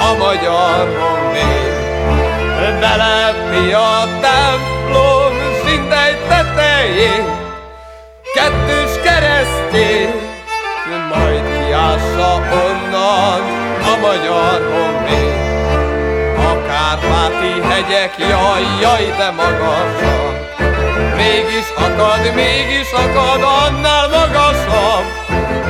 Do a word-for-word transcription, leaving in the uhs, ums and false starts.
a magyar honvéd. Belepi a templom szintegy tetején, kettős keresztjét, majd kiássa onnan a magyar honvéd. A Kárpáti hegyek, jaj, jaj, de magasak, mégis akad, mégis akad annál magasabb,